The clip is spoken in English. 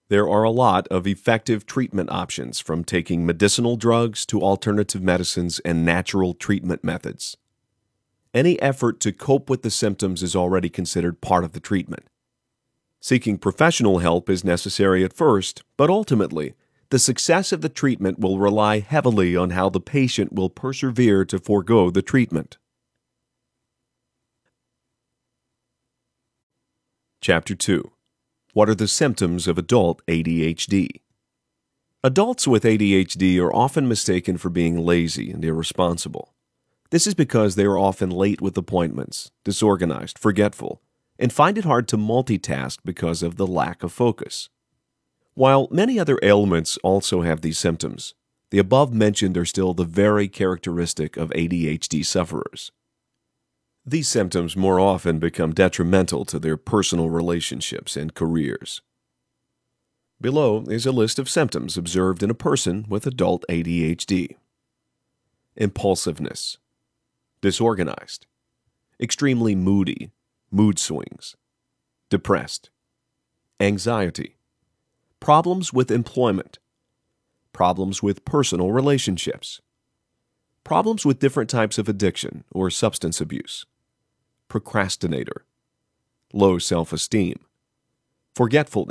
There are a lot of effective treatment options, from taking medicinal drugs to alternative medicines and natural treatment methods. Any effort to cope with the symptoms is already considered part of the treatment. Seeking professional help is necessary at first, but ultimately, the success of the treatment will rely heavily on how the patient will persevere to forego the treatment. Chapter 2. What are the symptoms of adult ADHD? Adults with ADHD are often mistaken for being lazy and irresponsible. This is because they are often late with appointments, disorganized, forgetful, and find it hard to multitask because of the lack of focus. While many other ailments also have these symptoms, the above mentioned are still the very characteristic of ADHD sufferers. These symptoms more often become detrimental to their personal relationships and careers. Below is a list of symptoms observed in a person with adult ADHD. Impulsiveness, disorganized, extremely moody, mood swings, depressed, anxiety, problems with employment, problems with personal relationships, problems with different types of addiction or substance abuse, procrastinator, low self-esteem, forgetfulness,